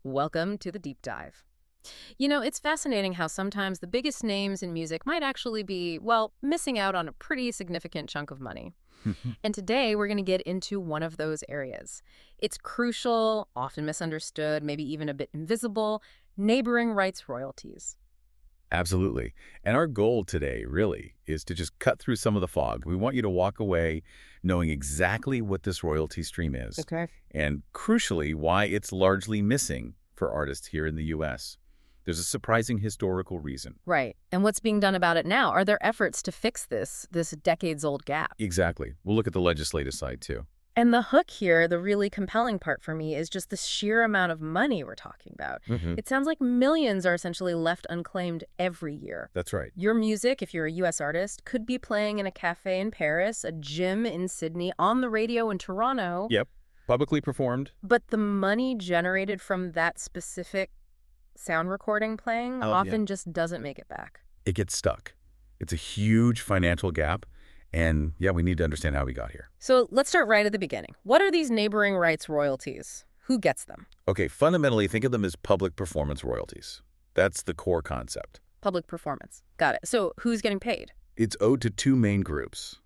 Welcome to the deep dive. You know, it's fascinating how sometimes the biggest names in music might actually be, well, missing out on a pretty significant chunk of money. And today we're going to get into one of those areas. It's crucial, often misunderstood, maybe even a bit invisible, neighboring rights royalties. Absolutely. And our goal today, really, is to just cut through some of the fog. We want you to walk away knowing exactly what this royalty stream is, Okay. and crucially, why it's largely missing for artists here in the U.S. There's a surprising historical reason. Right. And what's being done about it now? Are there efforts to fix this decades-old gap? Exactly. We'll look at the legislative side, too. And the hook here, the really compelling part for me, is just the sheer amount of money we're talking about. It sounds like millions are essentially left unclaimed every year. That's right. Your music, if you're a U.S. artist, could be playing in a cafe in Paris, a gym in Sydney, on the radio in Toronto. Yep. Publicly performed. But the money generated from that specific sound recording playing often just doesn't make it back. It gets stuck. It's a huge financial gap. And yeah, we need to understand how we got here. So let's start right at the beginning. What are these neighboring rights royalties? Who gets them? Okay, fundamentally, think of them as public performance royalties. That's the core concept. Public performance. Got it. So who's getting paid? It's owed to two main groups.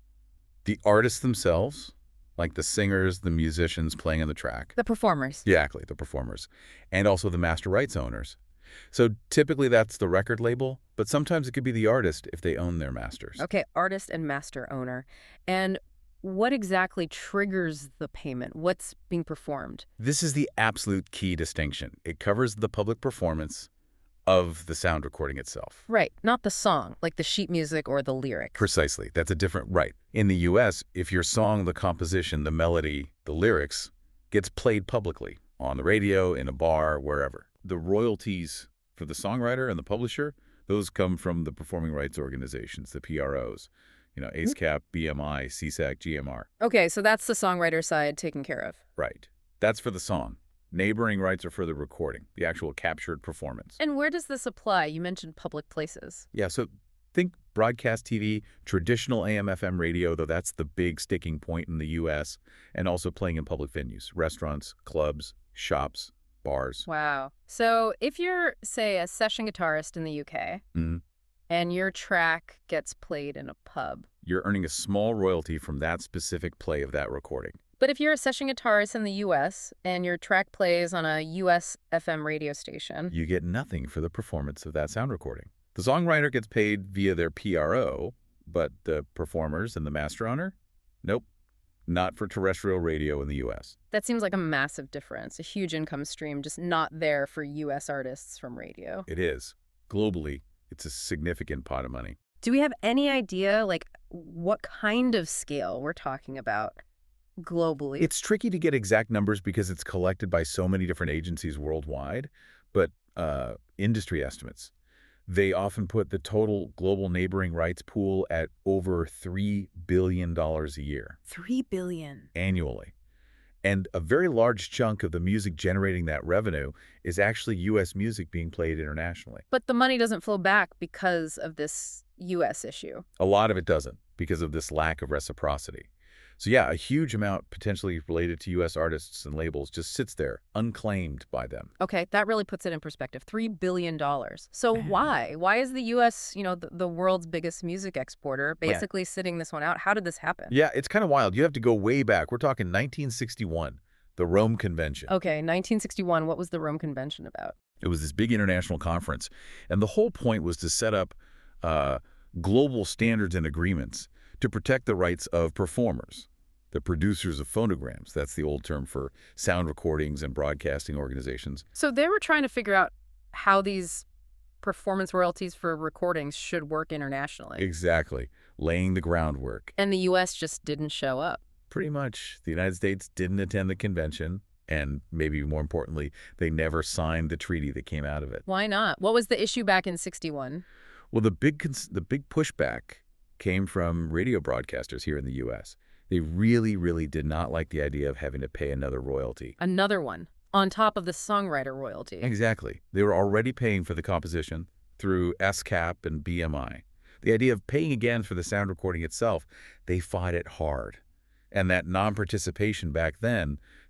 The artists themselves, like the singers, the musicians playing on the track. The performers. Exactly, the performers. And also the master rights owners. So typically that's the record label, but sometimes it could be the artist if they own their masters. Okay, artist and master owner. And what exactly triggers the payment? What's being performed? This is the absolute key distinction. It covers the public performance of the sound recording itself. Right, not the song, like the sheet music or the lyrics. Precisely. That's a different right. In the U.S., if your song, the composition, the melody, the lyrics gets played publicly on the radio, in a bar, wherever, the royalties for the songwriter and the publisher, those come from the performing rights organizations, the PROs, ASCAP, BMI, CSAC, GMR. Okay, so that's the songwriter side taken care of. Right. That's for the song. Neighboring rights are for the recording, the actual captured performance. And where does this apply? You mentioned public places. Yeah, so think broadcast TV, traditional AM/FM radio, though that's the big sticking point in the U.S., and also playing in public venues, restaurants, clubs, shops, bars. Wow. So if you're, say, a session guitarist in the UK, Mhm. and your track gets played in a pub. You're earning a small royalty from that specific play of that recording. But if you're a session guitarist in the US and your track plays on a US FM radio station. You get nothing for the performance of that sound recording. The songwriter gets paid via their PRO, but the performers and the master owner? Nope. Not for terrestrial radio in the U.S. That seems like a massive difference, a huge income stream just not there for US artists from radio. It is. Globally, it's a significant pot of money. Do we have any idea, like, what kind of scale we're talking about globally? It's tricky to get exact numbers because it's collected by so many different agencies worldwide, but industry estimates, they often put the total global neighboring rights pool at over $3 billion a year. $3 billion. Annually. And a very large chunk of the music generating that revenue is actually U.S. music being played internationally. But the money doesn't flow back because of this U.S. issue. A lot of it doesn't because of this lack of reciprocity. So yeah, a huge amount potentially related to U.S. artists and labels just sits there, unclaimed by them. Okay, that really puts it in perspective. $3 billion. So why? Why is the U.S., the world's biggest music exporter, basically sitting this one out? How did this happen? Yeah, it's kind of wild. You have to go way back. We're talking 1961, the Rome Convention. Okay, 1961. What was the Rome Convention about? It was this big international conference, and the whole point was to set up global standards and agreements to protect the rights of performers, the producers of phonograms. That's the old term for sound recordings and broadcasting organizations. So they were trying to figure out how these performance royalties for recordings should work internationally. Exactly. Laying the groundwork. And the U.S. just didn't show up. Pretty much. The United States didn't attend the convention, and maybe more importantly, they never signed the treaty that came out of it. Why not? What was the issue back in 61? Well, the big pushback came from radio broadcasters here in the U.S. They really, really did not like the idea of having to pay another royalty. Another one, on top of the songwriter royalty. Exactly. They were already paying for the composition through ASCAP and BMI. The idea of paying again for the sound recording itself, they fought it hard. And that non-participation back then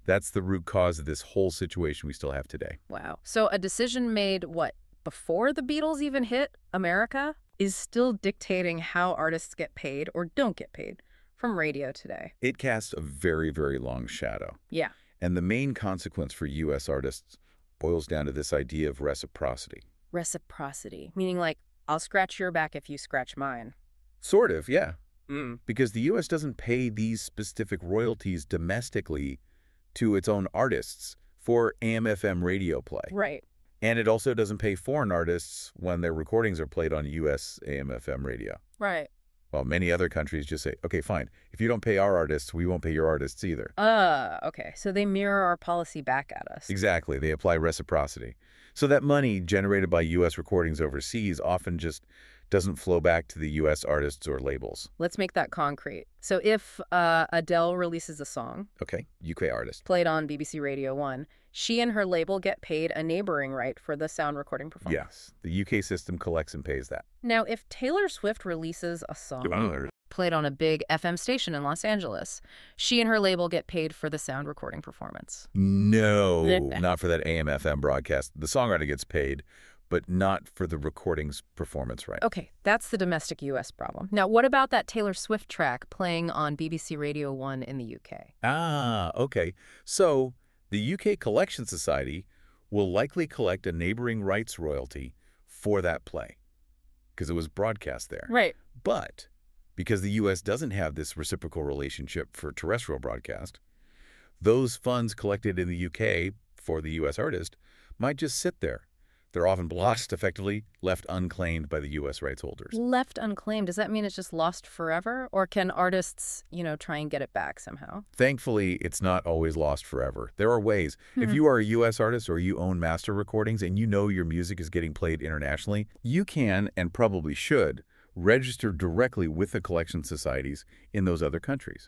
That's the root cause of this whole situation we still have today. Wow. So a decision made, what, before the Beatles even hit America is still dictating how artists get paid or don't get paid from radio today. It casts a very, very long shadow. Yeah. And the main consequence for U.S. artists boils down to this idea of reciprocity. Reciprocity, meaning like, I'll scratch your back if you scratch mine. Sort of, yeah. Mm. Because the U.S. doesn't pay these specific royalties domestically to its own artists for AM/FM radio play. Right. And it also doesn't pay foreign artists when their recordings are played on U.S. AM/FM radio. Right. While many other countries just say, okay, fine, if you don't pay our artists, we won't pay your artists either. Okay. So they mirror our policy back at us. Exactly. They apply reciprocity. So that money generated by U.S. recordings overseas often just doesn't flow back to the U.S. artists or labels. Let's make that concrete. So if Adele releases a song, Okay, UK artist. played on BBC Radio 1, she and her label get paid a neighboring right for the sound recording performance. Yes, the UK system collects and pays that. Now, if Taylor Swift releases a song played on a big FM station in Los Angeles, she and her label get paid for the sound recording performance. No, not for that AM/FM broadcast. The songwriter gets paid, but not for the recording's performance right. Okay, that's the domestic U.S. problem. Now, what about that Taylor Swift track playing on BBC Radio 1 in the UK? Ah, okay. So the UK Collection Society will likely collect a neighboring rights royalty for that play because it was broadcast there. Right. But because the U.S. doesn't have this reciprocal relationship for terrestrial broadcast, those funds collected in the U.K. for the U.S. artist might just sit there. They're often lost, effectively left unclaimed by the U.S. rights holders. Left unclaimed, does that mean it's just lost forever? Or can artists, try and get it back somehow? Thankfully, it's not always lost forever. There are ways. If you are a U.S. artist or you own master recordings and you know your music is getting played internationally, you can, and probably should, register directly with the collection societies in those other countries.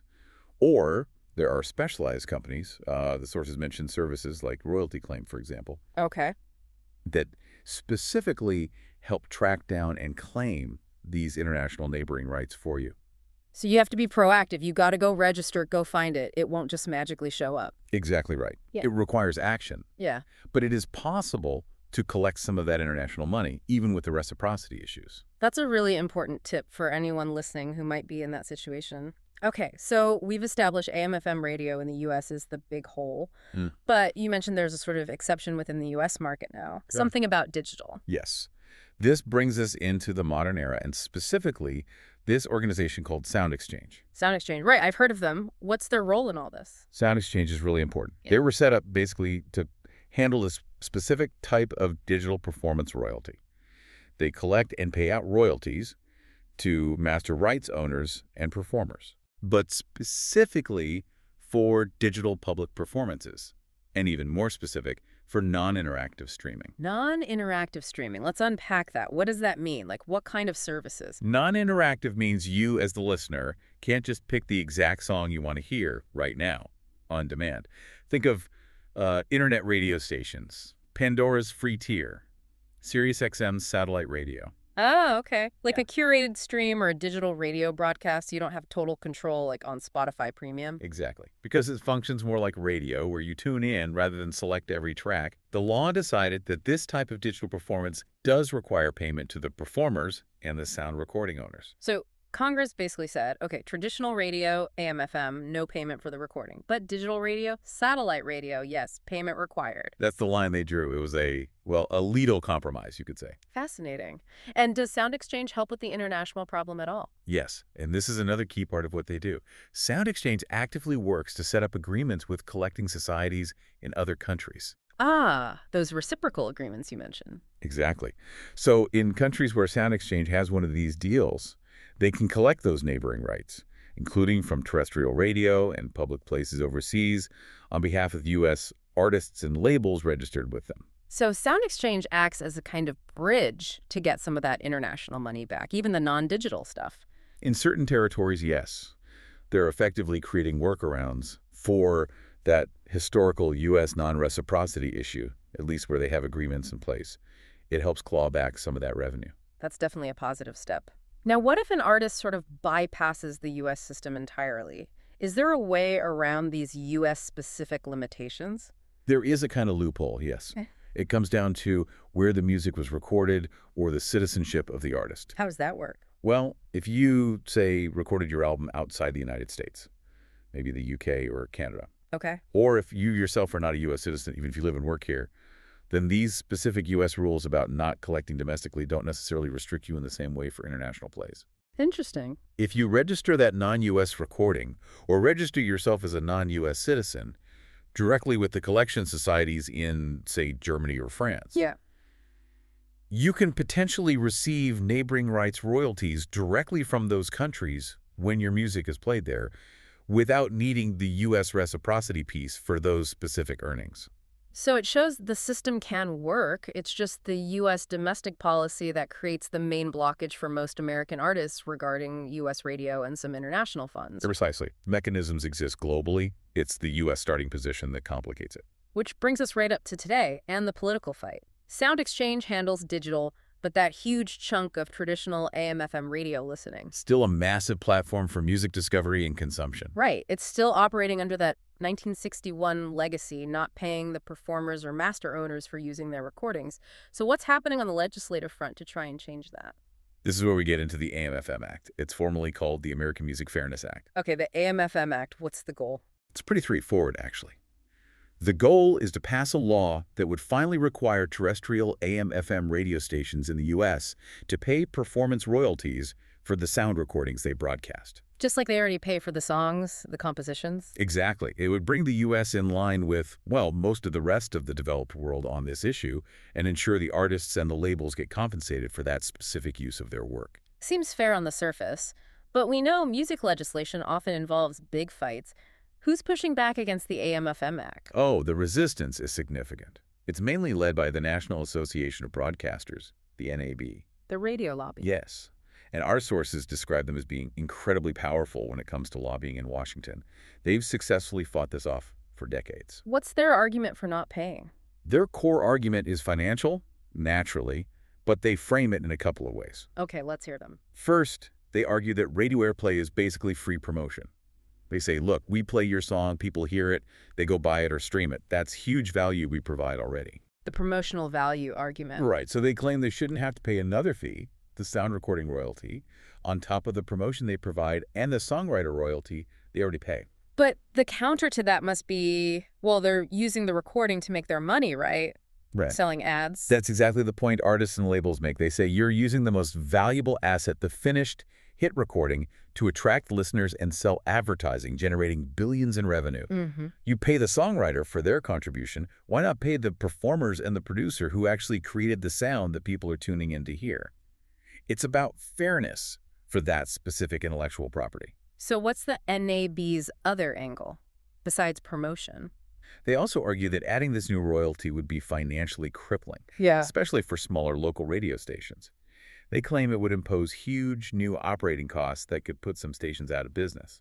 Or there are specialized companies, the sources mentioned services like Royalty Claim, for example, Okay. that specifically help track down and claim these international neighboring rights for you. So you have to be proactive. You got to go register, go find it. It won't just magically show up. Exactly right. Yeah. It requires action. Yeah. But it is possible to collect some of that international money, even with the reciprocity issues. That's a really important tip for anyone listening who might be in that situation. Okay, so we've established AM/FM radio in the U.S. is the big hole, but you mentioned there's a sort of exception within the U.S. market now, something about digital. Yes. This brings us into the modern era, and specifically this organization called Sound Exchange. Sound Exchange, right, I've heard of them. What's their role in all this? Sound Exchange is really important. Yeah. They were set up basically to handle this specific type of digital performance royalty. They collect and pay out royalties to master rights owners and performers, but specifically for digital public performances, and even more specific, for non-interactive streaming. Non-interactive streaming. Let's unpack that. What does that mean? Like, what kind of services? Non-interactive means you, as the listener, can't just pick the exact song you want to hear right now on demand. Think of internet radio stations, Pandora's free tier, SiriusXM's satellite radio. Oh, okay. Like a curated stream or a digital radio broadcast, you don't have total control like on Spotify Premium. Exactly. Because it functions more like radio, where you tune in rather than select every track, the law decided that this type of digital performance does require payment to the performers and the sound recording owners. So Congress basically said, okay, traditional radio, AM/FM, no payment for the recording. But digital radio, satellite radio, yes, payment required. That's the line they drew. It was a legal compromise, you could say. Fascinating. And does Sound Exchange help with the international problem at all? Yes, and this is another key part of what they do. Sound Exchange actively works to set up agreements with collecting societies in other countries. Ah, those reciprocal agreements you mentioned. Exactly. So in countries where Sound Exchange has one of these deals, they can collect those neighboring rights, including from terrestrial radio and public places overseas, on behalf of U.S. artists and labels registered with them. So Sound Exchange acts as a kind of bridge to get some of that international money back, even the non-digital stuff. In certain territories, yes. They're effectively creating workarounds for that historical U.S. non-reciprocity issue, at least where they have agreements in place. It helps claw back some of that revenue. That's definitely a positive step. Now, what if an artist sort of bypasses the U.S. system entirely Is there a way around these U.S.-specific limitations? There is a kind of loophole, yes. Okay. It comes down to where the music was recorded or the citizenship of the artist. How does that work? Well, if you, say, recorded your album outside the United States, maybe the UK or Canada, Okay. or if you yourself are not a U.S. citizen, even if you live and work here, then these specific U.S. rules about not collecting domestically don't necessarily restrict you in the same way for international plays. Interesting. If you register that non-U.S. recording or register yourself as a non-U.S. citizen directly with the collection societies in, say, Germany or France, Yeah. you can potentially receive neighboring rights royalties directly from those countries when your music is played there without needing the U.S. reciprocity piece for those specific earnings. So it shows the system can work. It's just the U.S. domestic policy that creates the main blockage for most American artists regarding U.S. radio and some international funds. Precisely. Mechanisms exist globally. It's the U.S. starting position that complicates it. Which brings us right up to today and the political fight. Sound Exchange handles digital, but that huge chunk of traditional AM/FM radio listening. Still a massive platform for music discovery and consumption. Right. It's still operating under that 1961 legacy, not paying the performers or master owners for using their recordings. So what's happening on the legislative front to try and change that? This is where we get into the AM/FM Act. It's formally called the American Music Fairness Act. Okay, the AM/FM Act, what's the goal? It's pretty straightforward, actually. The goal is to pass a law that would finally require terrestrial AM/FM radio stations in the U.S. to pay performance royalties for the sound recordings they broadcast. Just like they already pay for the songs, the compositions? Exactly. It would bring the U.S. in line with, well, most of the rest of the developed world on this issue and ensure the artists and the labels get compensated for that specific use of their work. Seems fair on the surface, but we know music legislation often involves big fights. Who's pushing back against the AM/FM Act? Oh, the resistance is significant. It's mainly led by the National Association of Broadcasters, the NAB. The radio lobby. Yes. And our sources describe them as being incredibly powerful when it comes to lobbying in Washington. They've successfully fought this off for decades. What's their argument for not paying? Their core argument is financial, naturally, but they frame it in a couple of ways. Okay, let's hear them. First, they argue that radio airplay is basically free promotion. They say, look, we play your song, people hear it, they go buy it or stream it. That's huge value we provide already. The promotional value argument. Right, so they claim they shouldn't have to pay another fee, the sound recording royalty, on top of the promotion they provide and the songwriter royalty they already pay. But the counter to that must be, well, they're using the recording to make their money, right? Right. Selling ads. That's exactly the point artists and labels make. They say you're using the most valuable asset, the finished hit recording, to attract listeners and sell advertising, generating billions in revenue. Mm-hmm. You pay the songwriter for their contribution. Why not pay the performers and the producer who actually created the sound that people are tuning in to hear? It's about fairness for that specific intellectual property. So what's the NAB's other angle, besides promotion? They also argue that adding this new royalty would be financially crippling, Yeah. especially for smaller local radio stations. They claim it would impose huge new operating costs that could put some stations out of business.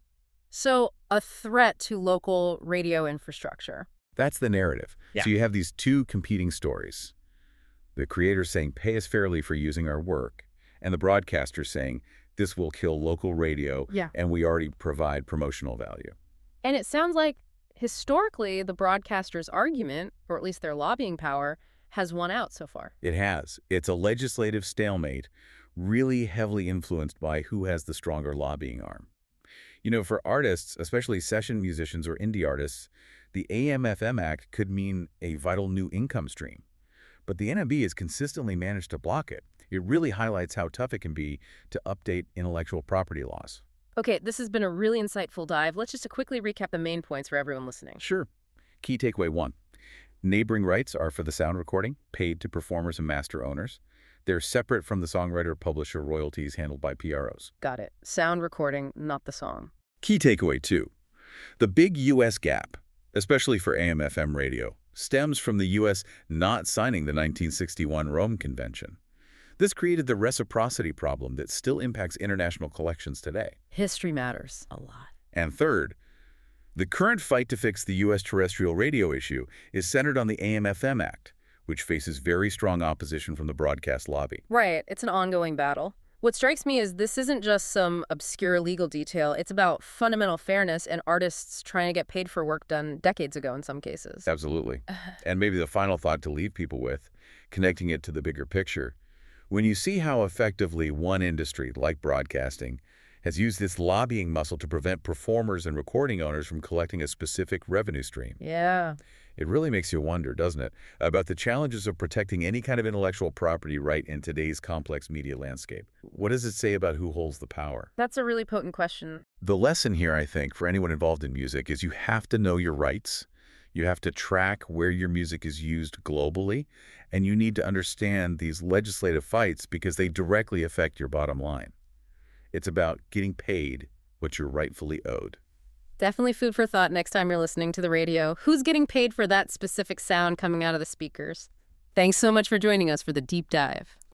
So a threat to local radio infrastructure. That's the narrative. Yeah. So you have these two competing stories. The creators saying, pay us fairly for using our work, and the broadcasters saying, this will kill local radio, Yeah. and we already provide promotional value. And it sounds like historically the broadcasters' argument, or at least their lobbying power, has won out so far. It has. It's a legislative stalemate, really heavily influenced by who has the stronger lobbying arm. You know, for artists, especially session musicians or indie artists, the AM/FM Act could mean a vital new income stream. But the NMB has consistently managed to block it. It really highlights how tough it can be to update intellectual property laws. Okay, this has been a really insightful dive. Let's just quickly recap the main points for everyone listening. Sure. Key takeaway 1. Neighboring rights are for the sound recording, paid to performers and master owners. They're separate from the songwriter-publisher royalties handled by PROs. Got it. Sound recording, not the song. Key takeaway 2. The big U.S. gap, especially for AM/FM radio, stems from the U.S. not signing the 1961 Rome Convention. This created the reciprocity problem that still impacts international collections today. History matters a lot. And third, the current fight to fix the U.S. terrestrial radio issue is centered on the AM/FM Act, which faces very strong opposition from the broadcast lobby. Right. It's an ongoing battle. What strikes me is this isn't just some obscure legal detail. It's about fundamental fairness and artists trying to get paid for work done decades ago in some cases. Absolutely. And maybe the final thought to leave people with, connecting it to the bigger picture. When you see how effectively one industry, like broadcasting, has used its lobbying muscle to prevent performers and recording owners from collecting a specific revenue stream, Yeah. it really makes you wonder, doesn't it, about the challenges of protecting any kind of intellectual property right in today's complex media landscape. What does it say about who holds the power? That's a really potent question. The lesson here, I think, for anyone involved in music is you have to know your rights. You have to track where your music is used globally, and you need to understand these legislative fights because they directly affect your bottom line. It's about getting paid what you're rightfully owed. Definitely food for thought next time you're listening to the radio. Who's getting paid for that specific sound coming out of the speakers? Thanks so much for joining us for the deep dive.